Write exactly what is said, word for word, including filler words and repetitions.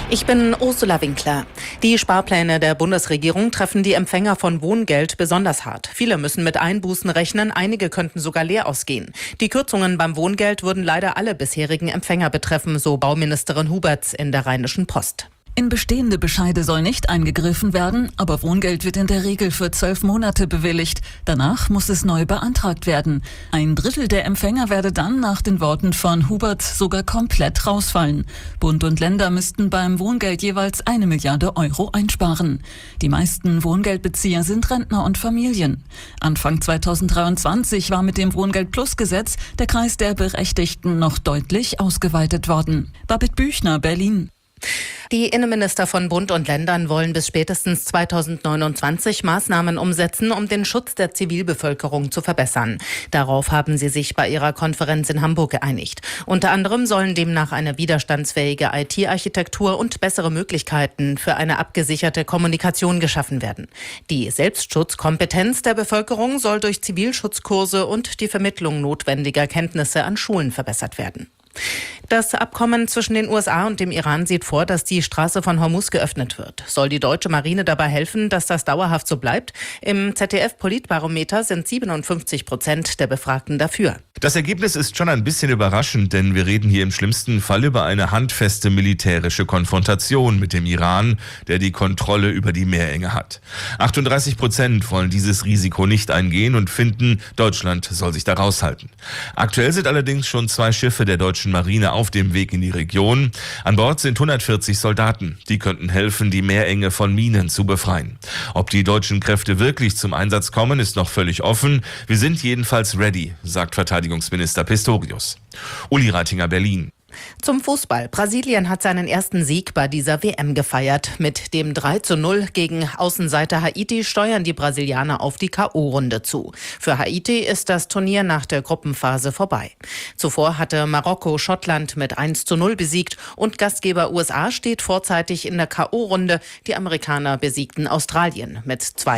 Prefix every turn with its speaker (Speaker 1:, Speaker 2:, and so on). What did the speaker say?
Speaker 1: Ich bin Ursula Winkler. Die Sparpläne der Bundesregierung treffen die Empfänger von Wohngeld besonders hart. Viele müssen mit Einbußen rechnen, einige könnten sogar leer ausgehen. Die Kürzungen beim Wohngeld würden leider alle bisherigen Empfänger betreffen, so Bauministerin Huberts in der Rheinischen Post.
Speaker 2: In bestehende Bescheide soll nicht eingegriffen werden, aber Wohngeld wird in der Regel für zwölf Monate bewilligt. Danach muss es neu beantragt werden. Ein Drittel der Empfänger werde dann nach den Worten von Hubert sogar komplett rausfallen. Bund und Länder müssten beim Wohngeld jeweils eine Milliarde Euro einsparen. Die meisten Wohngeldbezieher sind Rentner und Familien. Anfang zweitausenddreiundzwanzig war mit dem Wohngeld-Plus-Gesetz der Kreis der Berechtigten noch deutlich ausgeweitet worden. Babette Büchner, Berlin.
Speaker 1: Die Innenminister von Bund und Ländern wollen bis spätestens zweitausendneunundzwanzig Maßnahmen umsetzen, um den Schutz der Zivilbevölkerung zu verbessern. Darauf haben sie sich bei ihrer Konferenz in Hamburg geeinigt. Unter anderem sollen demnach eine widerstandsfähige I T-Architektur und bessere Möglichkeiten für eine abgesicherte Kommunikation geschaffen werden. Die Selbstschutzkompetenz der Bevölkerung soll durch Zivilschutzkurse und die Vermittlung notwendiger Kenntnisse an Schulen verbessert werden. Das Abkommen zwischen den U S A und dem Iran sieht vor, dass die Straße von Hormuz geöffnet wird. Soll die deutsche Marine dabei helfen, dass das dauerhaft so bleibt? Im Z D F-Politbarometer sind siebenundfünfzig Prozent der Befragten dafür.
Speaker 3: Das Ergebnis ist schon ein bisschen überraschend, denn wir reden hier im schlimmsten Fall über eine handfeste militärische Konfrontation mit dem Iran, der die Kontrolle über die Meerenge hat. achtunddreißig Prozent wollen dieses Risiko nicht eingehen und finden, Deutschland soll sich da raushalten. Aktuell sind allerdings schon zwei Schiffe der deutschen Marine auf dem Weg in die Region. An Bord sind hundertvierzig Soldaten. Die könnten helfen, die Meerenge von Minen zu befreien. Ob die deutschen Kräfte wirklich zum Einsatz kommen, ist noch völlig offen. Wir sind jedenfalls ready, sagt Verteidigungsminister Pistorius. Uli Reitinger, Berlin.
Speaker 1: Zum Fußball. Brasilien hat seinen ersten Sieg bei dieser W M gefeiert. Mit dem drei zu null gegen Außenseiter Haiti steuern die Brasilianer auf die K O-Runde zu. Für Haiti ist das Turnier nach der Gruppenphase vorbei. Zuvor hatte Marokko Schottland mit eins zu null besiegt und Gastgeber U S A steht vorzeitig in der K O-Runde. Die Amerikaner besiegten Australien mit zwei